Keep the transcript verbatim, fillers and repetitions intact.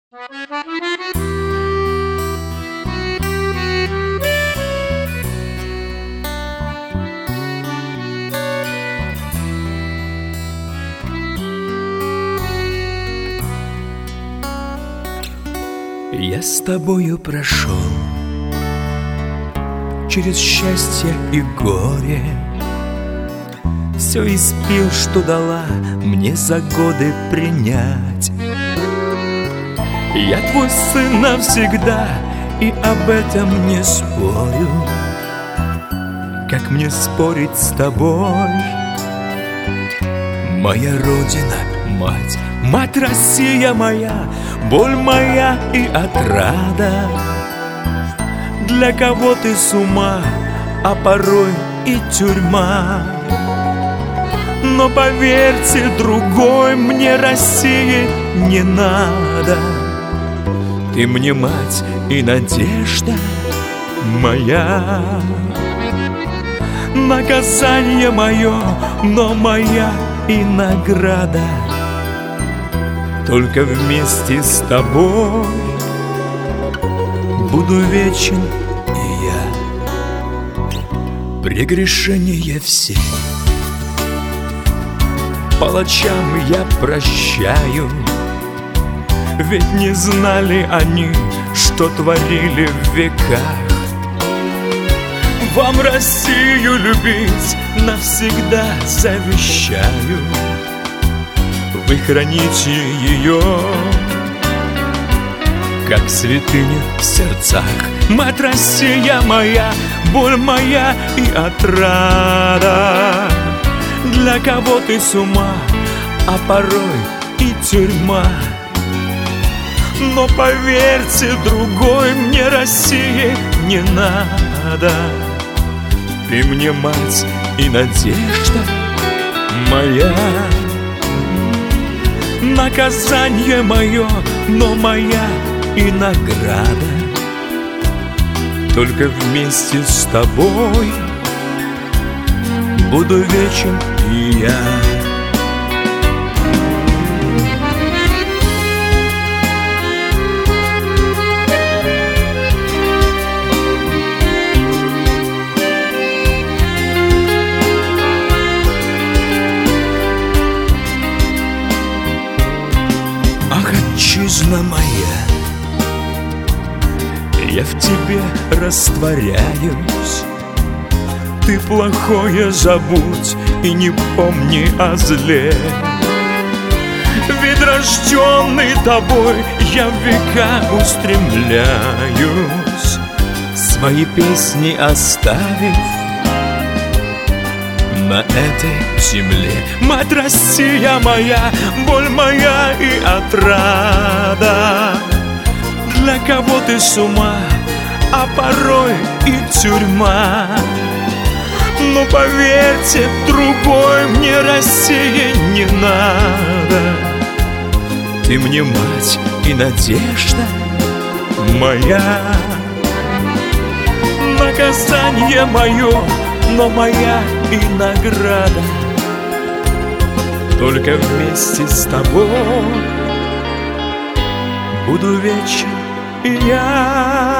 Я с тобою прошел через счастье и горе, все испил, что дала мне за годы принять. Я твой сын навсегда, и об этом не спорю. Как мне спорить с тобой? Моя родина, мать, мать Россия моя, боль моя и отрада. Для кого ты с ума, а порой и тюрьма. Но поверьте, другой мне России не надо. Ты мне мать и надежда моя. Наказание мое, но моя и награда. Только вместе с тобой буду вечен и я. Прегрешения все палачам я прощаю, ведь не знали они, что творили в веках. Вам Россию любить навсегда завещаю. Вы храните ее, как святыню в сердцах. Мать Россия моя, боль моя и отрада. Для кого ты с ума, а порой и тюрьма. Но поверьте, другой мне России не надо. Ты мне мать и надежда моя. Наказание мое, но моя и награда. Только вместе с тобой буду вечен и я. Ах, отчизна моя, я в тебе растворяюсь. Ты плохое забудь и не помни о зле. Ведь рожденный тобой я в века устремляюсь, свои песни оставив на этой земле. Мать Россия моя, боль моя и отрада. Для кого ты с ума, а порой и тюрьма. Но поверьте, другой мне России не надо. Ты мне мать и надежда моя. Наказание мое, но моя и награда. Только вместе с тобой буду вечен и я.